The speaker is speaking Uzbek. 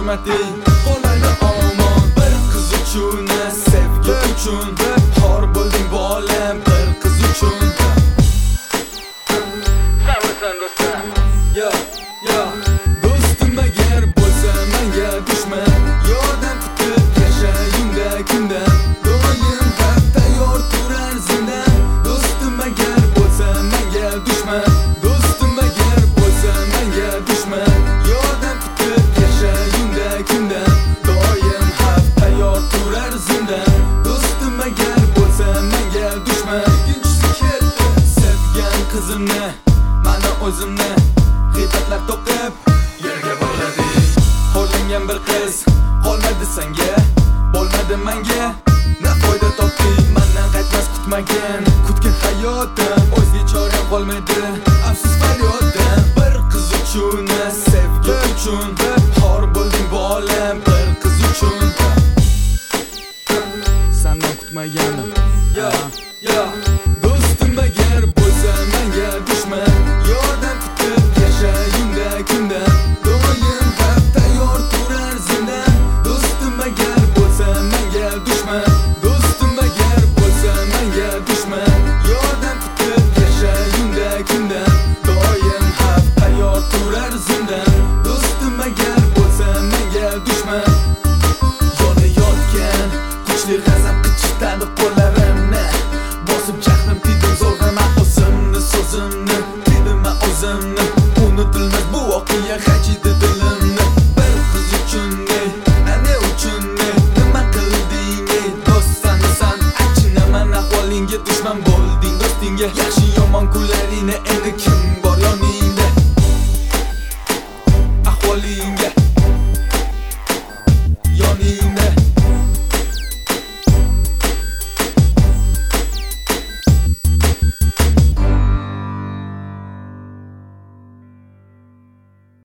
hurmating qolmaydi omon. Bir qiz uchun, sevgi uchun xor bo'lding bolam, bir qiz uchun. Sabrsan do'stim. Yo, do'stim agar bo'lsa menga dushman, yordam kutib yashayimda kundan, doim haq tayyor turar zindan. Do'stim agar bo'lsa menga dushman, do'stim agar bo'lsa menga dushman, yordam kutib yashayimda kundan, doim haq tayyor turar zindan. Do'stim agar bo'lsa menga dushman. Ikkinchisi ketdi, sevgan qizimni, mana o'zimni g'iybatlar to'qib yerga bog'ladi. Xo'rlangan bir qiz qolmadi senga, bo'lmadi menga na foyda topding. Mendan qaytmas kutmagan, kutgan hayotim, o'zga chora qolmadi, afsus faryoddan. Bir qiz uchun, sevgi uchun xor bo'lding bolam, bir qiz uchun. Sendan kutmaganim. Yo, do'stim agar bo'lsa menga dushman, yordam kutib yashayimda kundan, doim haq tayyor turar zindan. Do'stim agar bo'lsa menga dushman, do'stim agar bo'lsa menga dushman, yordam kutib yashayimda kundan, doim haq tayyor turar zindan. Do'stim agar bo'lsa menga dushman. Yonayotgan kuchli g'azab qichitadi qo'llarimni, bosib jahlim tidim zo'rg'a men o'zimni, so'zimni tidim o'zimni. Unutilmas bu voqea g'ajidi dilimni. Bir qiz uchun, ana uchun nima qilding? Do'stsan aytchina, mana ahvolingga dushman bo'lding. Do'stingga yaxshi yomon kunlaringni endi kim bor yoningda? Ahvoling